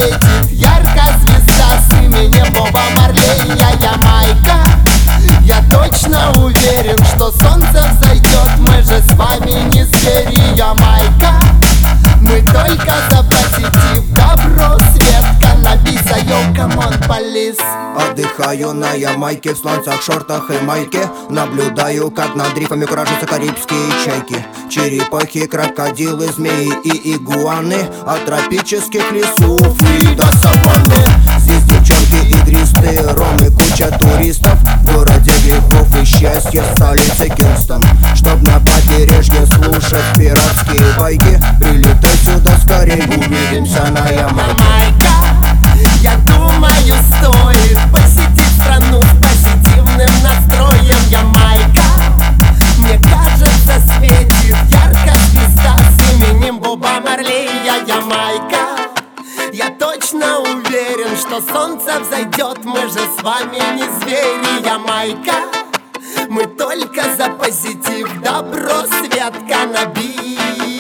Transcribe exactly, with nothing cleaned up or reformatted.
засветит яркая звезда с именем Боба Марлей. Я Ямайка, я точно уверен, что солнце взойдет. Мы же с вами не звери. Ямайка, мы только за позитив, добро, свет, каннабис. Йоу, камон, полис. Отдыхаю на Ямайке в сланцах, шортах и майке. Наблюдаю, как над рифами куражатся карибские чайки, черепахи, крокодилы, змеи и игуаны. От тропических лесов и до саванны. Здесь девчонки игристые, ром и куча туристов. В городе грехов и счастья, столице Кингстон. Чтоб на побережье слушать пиратские байки, прилетай сюда скорей, увидимся на Ямайке. Я думаю, стоит посетить страну с позитивным настроем. Ямайка, мне кажется, светит яркая звезда с именем Боба Марлей. Я Ямайка, я точно уверен, что солнце взойдет. Мы же с вами не звери. Ямайка, мы только за позитив, добро, свет, каннабис.